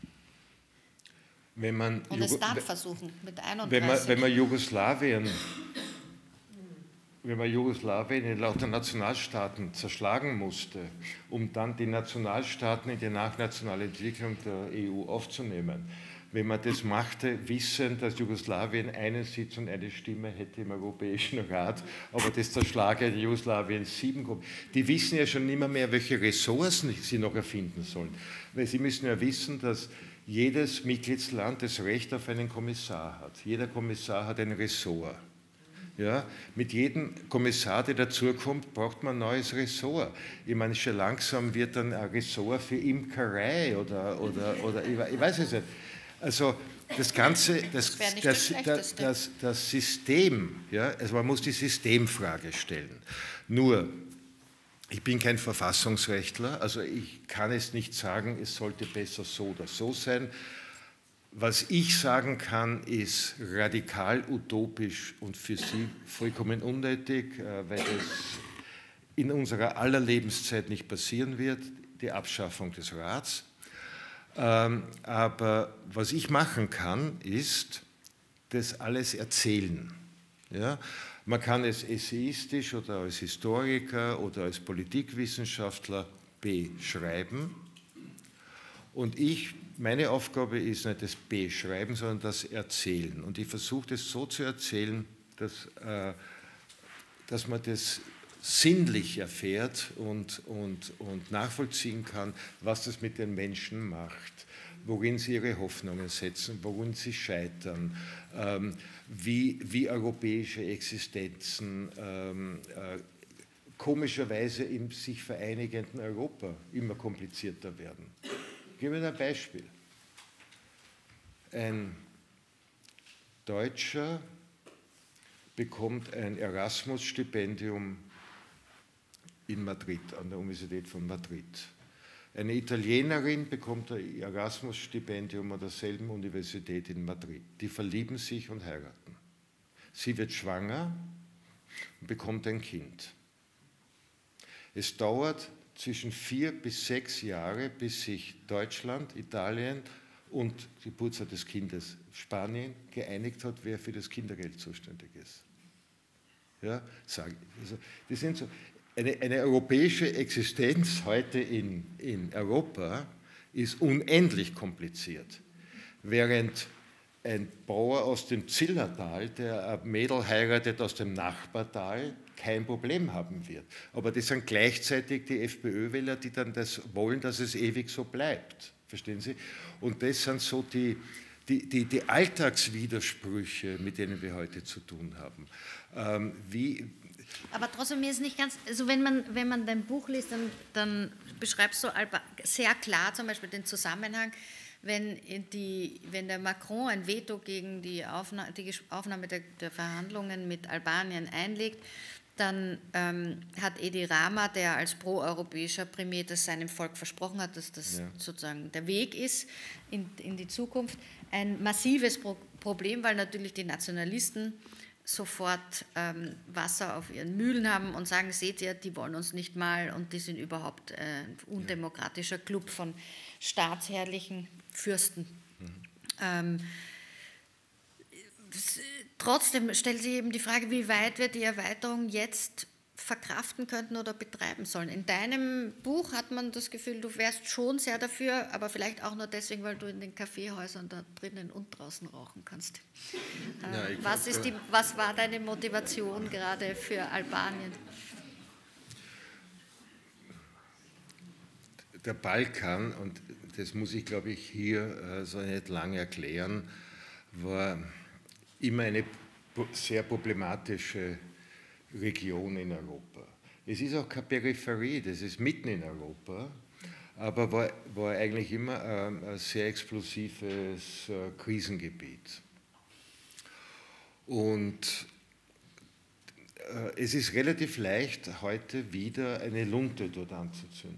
Wenn man und es dann versuchen, mit einunddreißig. Wenn man, wenn man Jugoslawien wenn man Jugoslawien in lauter Nationalstaaten zerschlagen musste, um dann die Nationalstaaten in die nachnationale Entwicklung der E U aufzunehmen. Wenn man das machte, wissend, dass Jugoslawien einen Sitz und eine Stimme hätte im Europäischen Rat, aber das zerschlagene Jugoslawien sieben Gruppen. Die wissen ja schon nicht mehr, mehr, welche Ressourcen sie noch erfinden sollen. Weil sie müssen ja wissen, dass jedes Mitgliedsland das Recht auf einen Kommissar hat. Jeder Kommissar hat ein Ressort. Ja, mit jedem Kommissar, der dazukommt, braucht man ein neues Ressort. Ich meine, schon langsam wird dann ein Ressort für Imkerei oder, oder, oder ich, ich weiß es nicht. Also das Ganze, das, das, das, das, das, das System, ja, also man muss die Systemfrage stellen. Nur, ich bin kein Verfassungsrechtler, also ich kann es nicht sagen, es sollte besser so oder so sein. Was ich sagen kann, ist radikal utopisch und für Sie vollkommen unnötig, weil das in unserer aller Lebenszeit nicht passieren wird, die Abschaffung des Rats. Aber was ich machen kann, ist das alles erzählen. Ja? Man kann es essayistisch oder als Historiker oder als Politikwissenschaftler beschreiben. Und ich Meine Aufgabe ist nicht das Beschreiben, sondern das Erzählen. Und ich versuche das so zu erzählen, dass, äh, dass man das sinnlich erfährt und, und, und nachvollziehen kann, was das mit den Menschen macht, worin sie ihre Hoffnungen setzen, worin sie scheitern, ähm, wie, wie europäische Existenzen ähm, äh, komischerweise im sich vereinigenden Europa immer komplizierter werden. Ich gebe Ihnen ein Beispiel. Ein Deutscher bekommt ein Erasmus-Stipendium in Madrid, an der Universität von Madrid. Eine Italienerin bekommt ein Erasmus-Stipendium an derselben Universität in Madrid. Die verlieben sich und heiraten. Sie wird schwanger und bekommt ein Kind. Es dauert zwischen vier bis sechs Jahre, bis sich Deutschland, Italien und die Geburtstag des Kindes Spanien geeinigt hat, wer für das Kindergeld zuständig ist. Ja, sage ich. Also, das sind so, eine, eine europäische Existenz heute in, in Europa ist unendlich kompliziert, während ein Bauer aus dem Zillertal, der ein Mädel heiratet aus dem Nachbartal, kein Problem haben wird. Aber das sind gleichzeitig die FPÖ-Wähler, die dann das wollen, dass es ewig so bleibt. Verstehen Sie? Und das sind so die, die, die, die Alltagswidersprüche, mit denen wir heute zu tun haben. Ähm, wie, Aber trotzdem mir ist nicht ganz, also wenn man, wenn man dein Buch liest, dann, dann beschreibst du sehr klar zum Beispiel den Zusammenhang, wenn, die, wenn der Macron ein Veto gegen die Aufnahme, die Aufnahme der, der Verhandlungen mit Albanien einlegt, dann ähm, hat Edi Rama, der als proeuropäischer Premier das seinem Volk versprochen hat, dass das ja. sozusagen der Weg ist in, in die Zukunft, ein massives Pro Problem, weil natürlich die Nationalisten sofort ähm, Wasser auf ihren Mühlen haben und sagen, seht ihr, die wollen uns nicht mal und die sind überhaupt äh, ein undemokratischer Club von staatsherrlichen Fürsten. Mhm. Ähm, trotzdem stellt sich eben die Frage, wie weit wir die Erweiterung jetzt verkraften könnten oder betreiben sollen. In deinem Buch hat man das Gefühl, du wärst schon sehr dafür, aber vielleicht auch nur deswegen, weil du in den Kaffeehäusern da drinnen und draußen rauchen kannst. Ja, äh, was, ist die, was war deine Motivation gerade für Albanien? der Balkan, und das muss ich, glaube ich, hier so nicht lange erklären, war immer eine sehr problematische Region in Europa. Es ist auch keine Peripherie, das ist mitten in Europa, aber war, war eigentlich immer ein, ein sehr explosives Krisengebiet. Und äh, es ist relativ leicht, heute wieder eine Lunte dort anzuzünden.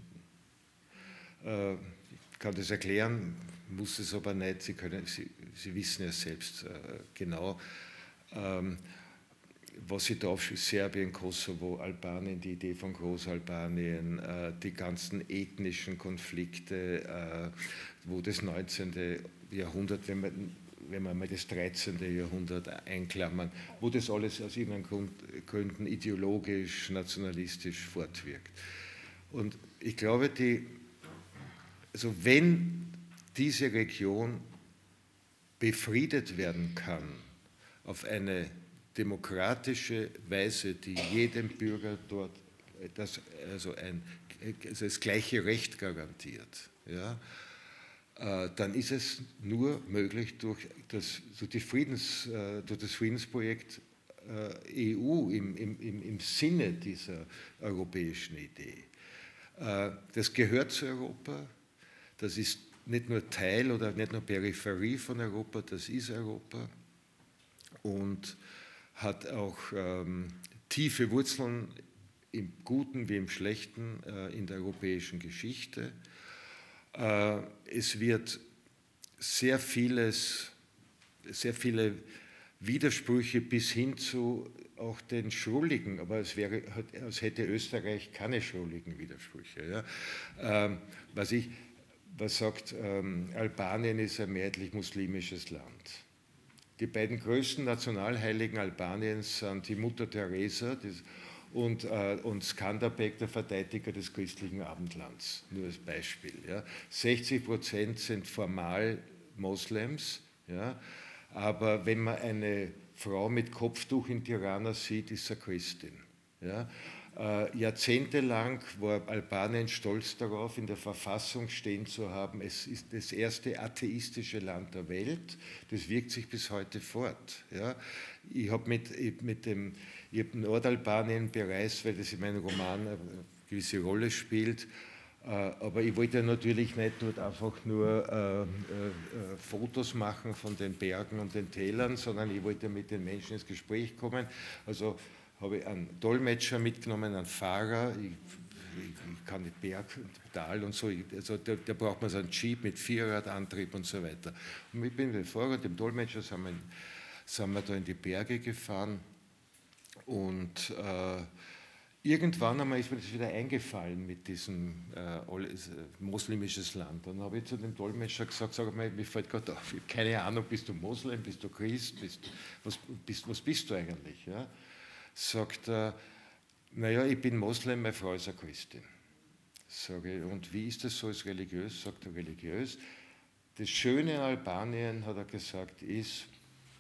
Äh, ich kann das erklären, muss es aber nicht, Sie, können, Sie, Sie wissen ja selbst äh, genau, ähm, was sie da aufschreibt: Serbien, Kosovo, Albanien, die Idee von Großalbanien, äh, die ganzen ethnischen Konflikte, äh, wo das neunzehnte. Jahrhundert, wenn man, wenn wir mal das dreizehnte. Jahrhundert einklammern, wo das alles aus irgendeinen Grund, Gründen ideologisch, nationalistisch fortwirkt. Und ich glaube, die, also wenn diese Region befriedet werden kann auf eine demokratische Weise, die jedem Bürger dort das, also ein, also das gleiche Recht garantiert, ja, äh, dann ist es nur möglich durch das, durch die Friedens, äh, durch das Friedensprojekt äh, E U im, im, im Sinne dieser europäischen Idee. Äh, das gehört zu Europa, das ist nicht nur Teil oder nicht nur Peripherie von Europa, das ist Europa und hat auch ähm, tiefe Wurzeln im Guten wie im Schlechten äh, in der europäischen Geschichte. Äh, es wird sehr vieles, sehr viele Widersprüche bis hin zu auch den schrulligen, aber es wäre, als hätte Österreich keine schrulligen Widersprüche. Ja. Ähm, was, ich, was sagt, ähm, Albanien ist ein mehrheitlich muslimisches Land. Die beiden größten Nationalheiligen Albaniens sind die Mutter Teresa das, und, äh, und Skanderbeg, der Verteidiger des christlichen Abendlands, nur als Beispiel. Ja. sechzig Prozent sind formal Moslems, ja, aber wenn man eine Frau mit Kopftuch in Tirana sieht, ist sie Christin. Ja. Äh, jahrzehntelang war Albanien stolz darauf, in der Verfassung stehen zu haben, es ist das erste atheistische Land der Welt. Das wirkt sich bis heute fort. Ja. Ich habe mit, mit dem ich hab Nordalbanien bereist, weil das in meinem Roman eine gewisse Rolle spielt. Äh, aber ich wollte natürlich nicht dort einfach nur äh, äh, Fotos machen von den Bergen und den Tälern, sondern ich wollte mit den Menschen ins Gespräch kommen. Also habe ich einen Dolmetscher mitgenommen, einen Fahrer, ich, ich, ich kann nicht Berg und Tal und so, also da, da braucht man so einen Jeep mit Vierradantrieb und so weiter. Und ich bin mit dem Fahrer und dem Dolmetscher sind wir, sind wir da in die Berge gefahren und äh, irgendwann einmal ist mir das wieder eingefallen mit diesem äh, alles, äh, muslimisches Land. Dann habe ich zu dem Dolmetscher gesagt, sag mal, mir fällt gerade auf, ich habe keine Ahnung, bist du Moslem, bist du Christ, bist, was, bist, was bist du eigentlich? Ja? Sagt er, naja, ich bin Moslem, meine Frau ist eine Christin. Sage ich, und wie ist das so, ist religiös? Sagt er, religiös. Das Schöne in Albanien, hat er gesagt, ist,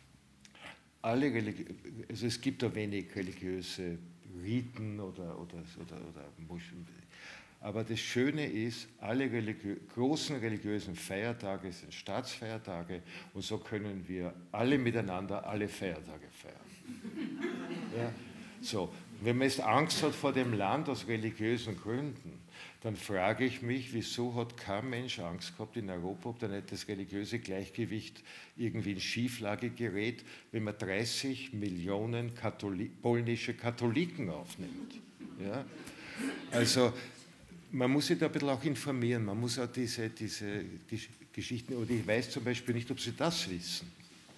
alle Religi- also es gibt da wenig religiöse Riten oder, oder, oder, oder aber das Schöne ist, alle religiö- großen religiösen Feiertage sind Staatsfeiertage und so können wir alle miteinander alle Feiertage feiern. Ja, so. Wenn man jetzt Angst hat vor dem Land aus religiösen Gründen, dann frage ich mich, wieso hat kein Mensch Angst gehabt in Europa, ob da nicht das religiöse Gleichgewicht irgendwie in Schieflage gerät, wenn man dreißig Millionen Katholi- polnische Katholiken aufnimmt. Ja? Also man muss sich da ein bisschen auch informieren, man muss auch diese, diese Geschichten, oder ich weiß zum Beispiel nicht, ob Sie das wissen.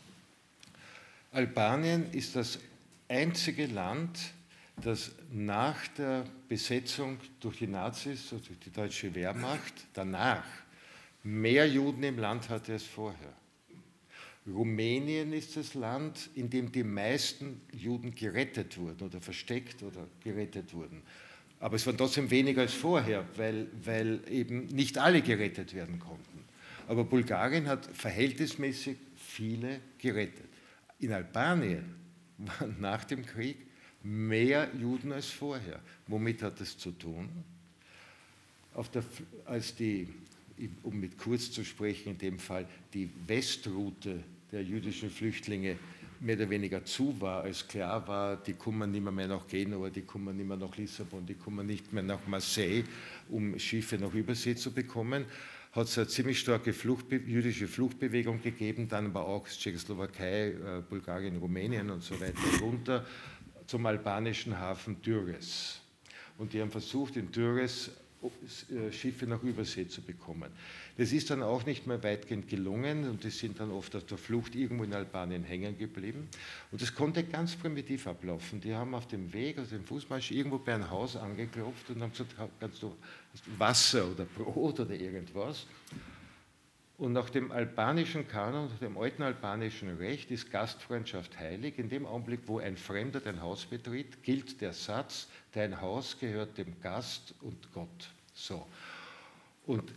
Albanien ist das einzige Land, das nach der Besetzung durch die Nazis, also durch die deutsche Wehrmacht, danach mehr Juden im Land hatte als vorher. Rumänien ist das Land, in dem die meisten Juden gerettet wurden oder versteckt oder gerettet wurden. Aber es waren trotzdem weniger als vorher, weil, weil eben nicht alle gerettet werden konnten. Aber Bulgarien hat verhältnismäßig viele gerettet. In Albanien waren nach dem Krieg mehr Juden als vorher. Womit hat das zu tun? auf der, als die, um mit Kurz zu sprechen, in dem Fall die Westroute der jüdischen Flüchtlinge mehr oder weniger zu war, als klar war, die kommen nicht mehr nach Genua, die kommen nicht mehr nach Lissabon, die kommen nicht mehr nach Marseille, um Schiffe nach Übersee zu bekommen, hat es eine ziemlich starke Fluchtbe jüdische Fluchtbewegung gegeben, dann aber auch Tschechoslowakei, äh, Bulgarien, Rumänien und so weiter runter zum albanischen Hafen Durres. Und die haben versucht, in Durres Schiffe nach Übersee zu bekommen. Das ist dann auch nicht mehr weitgehend gelungen und die sind dann oft auf der Flucht irgendwo in Albanien hängen geblieben. Und das konnte ganz primitiv ablaufen. Die haben auf dem Weg, also dem Fußmarsch, irgendwo bei einem Haus angeklopft und haben gesagt, kannst du Wasser oder Brot oder irgendwas? Und nach dem albanischen Kanon, nach dem alten albanischen Recht ist Gastfreundschaft heilig. In dem Augenblick, wo ein Fremder dein Haus betritt, gilt der Satz, dein Haus gehört dem Gast und Gott. So. Und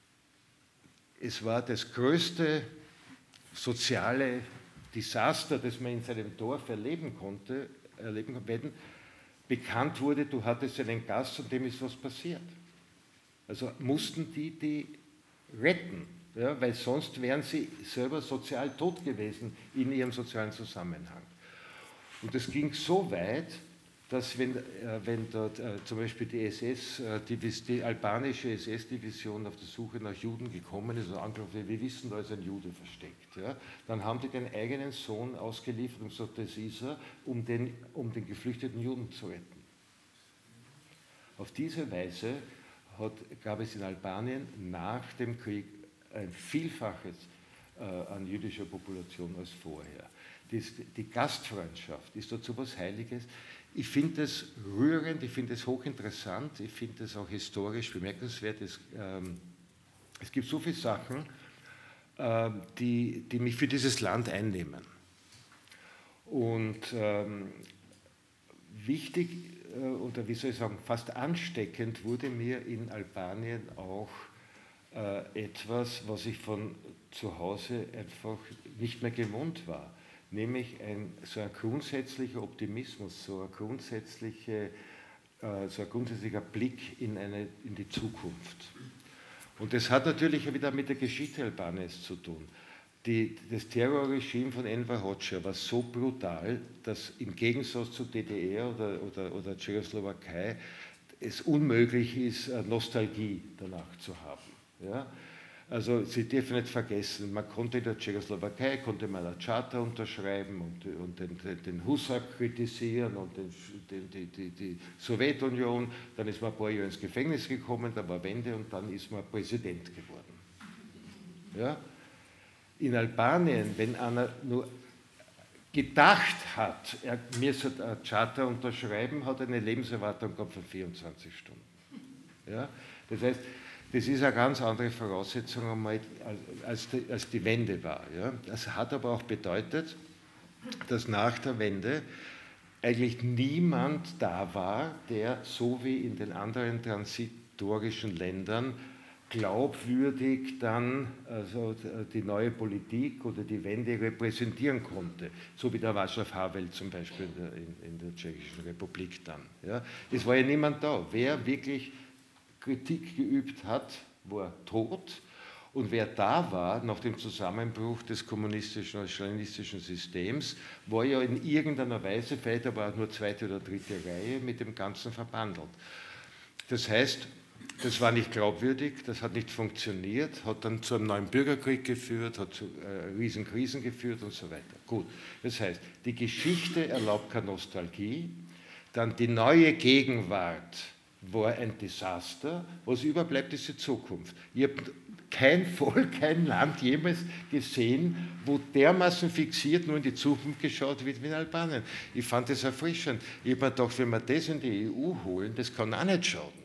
es war das größte soziale Desaster, das man in seinem Dorf erleben konnte, erleben konnte, wenn bekannt wurde, du hattest einen Gast und dem ist was passiert. Also mussten die die retten. Ja, weil sonst wären sie selber sozial tot gewesen in ihrem sozialen Zusammenhang. Und das ging so weit, dass wenn, äh, wenn dort äh, zum Beispiel die, S S, äh, die, die albanische S S-Division auf der Suche nach Juden gekommen ist und angeklopft hat, wir wissen, da ist ein Jude versteckt. Ja? Dann haben die den eigenen Sohn ausgeliefert und gesagt, das ist er, um den, um den geflüchteten Juden zu retten. Auf diese Weise hat, gab es in Albanien nach dem Krieg ein Vielfaches äh, an jüdischer Population als vorher. Das, die Gastfreundschaft ist dazu was Heiliges. Ich finde es rührend, ich finde es hochinteressant, ich finde es auch historisch bemerkenswert. Es, ähm, es gibt so viele Sachen, äh, die, die mich für dieses Land einnehmen. Und ähm, wichtig, äh, oder wie soll ich sagen, fast ansteckend wurde mir in Albanien auch etwas, was ich von zu Hause einfach nicht mehr gewohnt war, nämlich ein, so ein grundsätzlicher Optimismus, so ein, grundsätzliche, äh, so ein grundsätzlicher Blick in, eine, in die Zukunft. Und das hat natürlich wieder mit der Geschichte Albaniens zu tun. Die, das Terrorregime von Enver Hoxha war so brutal, dass im Gegensatz zur D D R oder, oder, oder Tschechoslowakei es unmöglich ist, Nostalgie danach zu haben. Ja? Also Sie dürfen nicht vergessen, man konnte in der Tschechoslowakei konnte man eine Charta unterschreiben und, und den, den, den Husak kritisieren und den, den, die, die, die Sowjetunion, dann ist man ein paar Jahre ins Gefängnis gekommen, da war Wende und dann ist man Präsident geworden. Ja? In Albanien, wenn einer nur gedacht hat, er müsse eine Charta unterschreiben, hat er eine Lebenserwartung gehabt von vierundzwanzig Stunden. Ja? Das heißt, das ist eine ganz andere Voraussetzung als die, als die Wende war. Ja. Das hat aber auch bedeutet, dass nach der Wende eigentlich niemand da war, der so wie in den anderen transitorischen Ländern glaubwürdig dann also die neue Politik oder die Wende repräsentieren konnte, so wie der Václav Havel zum Beispiel in der, in, in der Tschechischen Republik dann. Ja. Es war ja niemand da. Wer wirklich Kritik geübt hat, war tot. Und wer da war, nach dem Zusammenbruch des kommunistischen oder stalinistischen Systems, war ja in irgendeiner Weise, vielleicht aber auch nur zweite oder dritte Reihe, mit dem Ganzen verbandelt. Das heißt, das war nicht glaubwürdig, das hat nicht funktioniert, hat dann zu einem neuen Bürgerkrieg geführt, hat zu äh, Riesenkrisen geführt und so weiter. Gut, das heißt, die Geschichte erlaubt keine Nostalgie, dann die neue Gegenwart war ein Desaster, was überbleibt, ist die Zukunft. Ihr habt kein Volk, kein Land jemals gesehen, wo dermaßen fixiert nur in die Zukunft geschaut wird wie in Albanien. Ich fand das erfrischend. Ich habe mir gedacht, wenn wir das in die E U holen, das kann auch nicht schaden.